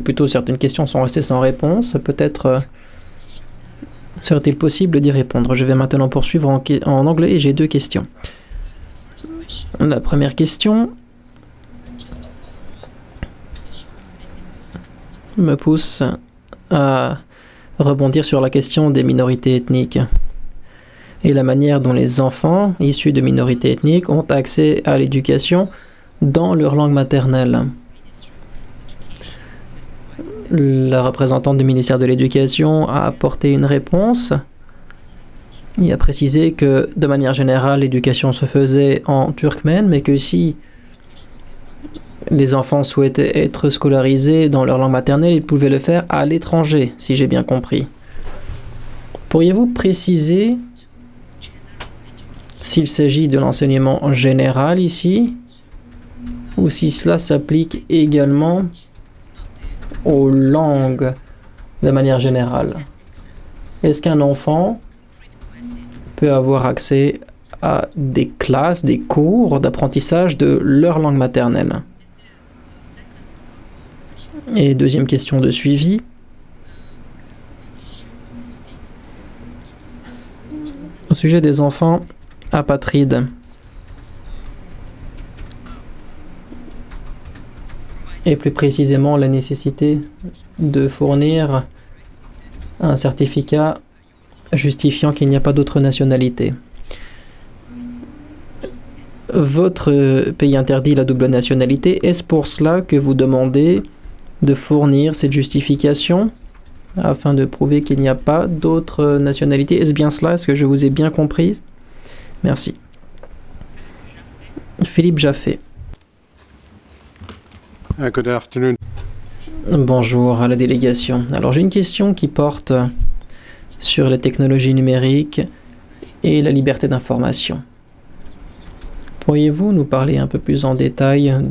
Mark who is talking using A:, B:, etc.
A: plutôt certaines questions sont restées sans réponse. Peut-être serait-il possible d'y répondre. Je vais maintenant poursuivre en anglais et j'ai 2 questions. La première question me pousse à rebondir sur la question des minorités ethniques et la manière dont les enfants issus de minorités ethniques ont accès à l'éducation dans leur langue maternelle. La représentante du ministère de l'Éducation a apporté une réponse et a précisé que, de manière générale, l'éducation se faisait en turkmène, mais que si les enfants souhaitaient être scolarisés dans leur langue maternelle, ils pouvaient le faire à l'étranger, si j'ai bien compris. Pourriez-vous préciser s'il s'agit de l'enseignement général ici, ou si cela s'applique également aux langues de manière générale? Est-ce qu'un enfant peut avoir accès à des classes, des cours d'apprentissage de leur langue maternelle? Et deuxième question de suivi. Au sujet des enfants apatrides. Et plus précisément la nécessité de fournir un certificat justifiant qu'il n'y a pas d'autre nationalité. Votre pays interdit la double nationalité. Est-ce pour cela que vous demandez de fournir cette justification afin de prouver qu'il n'y a pas d'autre nationalité? Est-ce bien cela? Est-ce que je vous ai bien compris? Merci. Philippe Jaffé.
B: Good afternoon.
A: Bonjour à la délégation. Alors j'ai une question qui porte sur les technologies numériques et la liberté d'information. Pourriez-vous nous parler un peu plus en détail